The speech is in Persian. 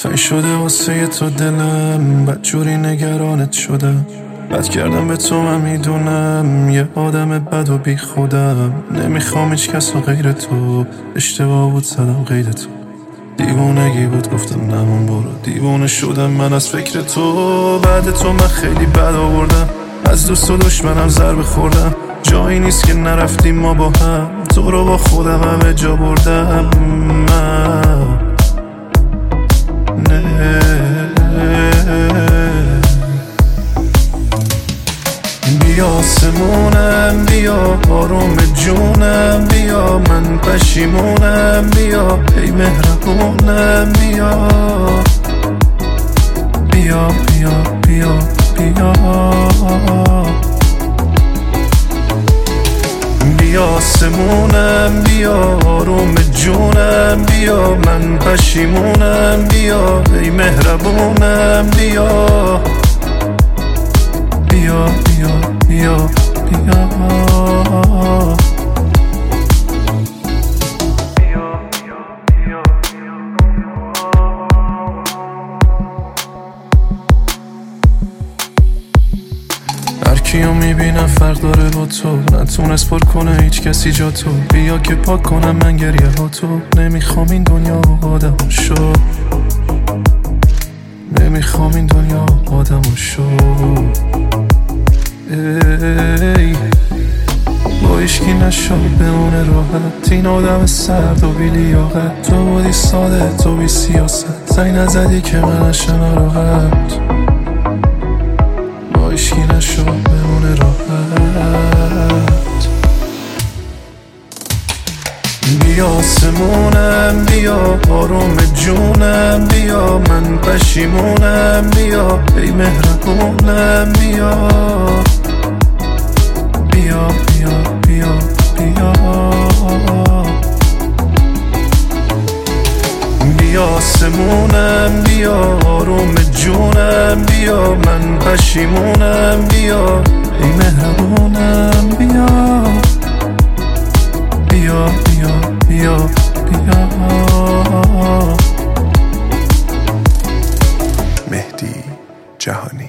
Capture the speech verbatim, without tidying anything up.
تنگ شده واسه تو دلم، بدجوری نگرانت شدم. بد کردم به تو من میدونم، یه آدم بد و بی خودم. نمیخوام هیچ کس و غیر تو، اشتباه بود زدم غیر تو. دیوونگی بود گفتم نمون برو، دیوونه شدم من از فکر تو. بعد تو من خیلی بد آوردم، از دوست و دشمنم ضربه خوردم. جایی نیست که نرفتیم ما با هم، تو رو با خودم همه جا بردم. من نه بیا آسمونم، بیا آروم جونم، بیا من پشیمونم، بیا ای مهربونم، بیا بیا بیا بیا بیا بیا آسمونم، بیا آروم جونم، بیا من پشیمونم، بیا ای مهربونم، بیا بیا بیا بیا بیا هر کیو میبینم فرق داره با تو، نتونست پر کنه هیچ کسی جا تو. بیا که پاک کنم من گریه ها تو. نمیخوام این دنیا آدم شد، نمیخوام این دنیا آدم شد. ای با ایشکی نشد بمونه راحت، این آدم سرد و بی لیاقت. تو بودی ساده، تو بی سیاست، زنگ نزدی که من نشم راحت. با ایشکی نشد بمونه راحت. بیا آسمونم، بیا آروم جونم، بیا من پشیمونم، بیا ای مهربونم، بیا بیا بیا بیا بیا بیا آسمونم، بیا آروم جونم، بیا من پشیمونم، بیا ای مهربونم، بیا بیا بیا بیا بیا مهدی جهانی.